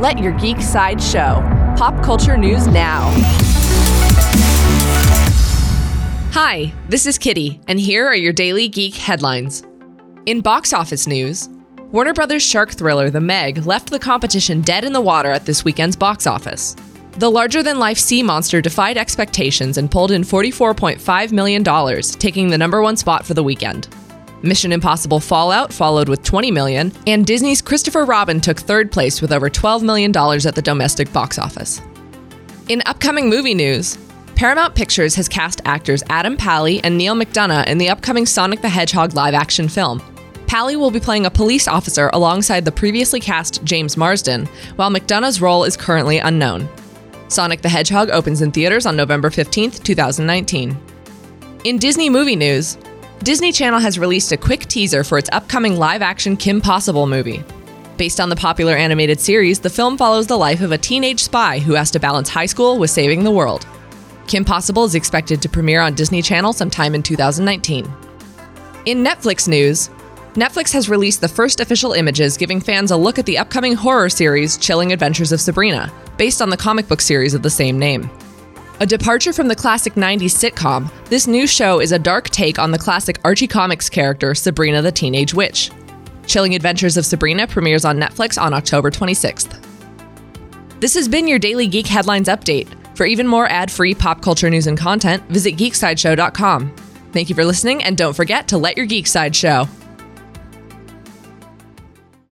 Let your geek side show. Pop culture news now. Hi, this is Kitty, and here are your daily geek headlines. In box office news, Warner Brothers' shark thriller The Meg left the competition dead in the water at this weekend's box office. The larger-than-life sea monster defied expectations and pulled in $44.5 million, taking the number one spot for the weekend. Mission Impossible Fallout followed with $20 million, and Disney's Christopher Robin took third place with over $12 million at the domestic box office. In upcoming movie news, Paramount Pictures has cast actors Adam Pally and Neal McDonough in the upcoming Sonic the Hedgehog live-action film. Pally will be playing a police officer alongside the previously cast James Marsden, while McDonough's role is currently unknown. Sonic the Hedgehog opens in theaters on November 15, 2019. In Disney movie news, Disney Channel has released a quick teaser for its upcoming live-action Kim Possible movie. Based on the popular animated series, the film follows the life of a teenage spy who has to balance high school with saving the world. Kim Possible is expected to premiere on Disney Channel sometime in 2019. In Netflix news, Netflix has released the first official images giving fans a look at the upcoming horror series Chilling Adventures of Sabrina, based on the comic book series of the same name. A departure from the classic 90s sitcom, this new show is a dark take on the classic Archie Comics character Sabrina the Teenage Witch. Chilling Adventures of Sabrina premieres on Netflix on October 26th. This has been your Daily Geek Headlines Update. For even more ad-free pop culture news and content, visit geeksideshow.com. Thank you for listening, and don't forget to let your geek side show.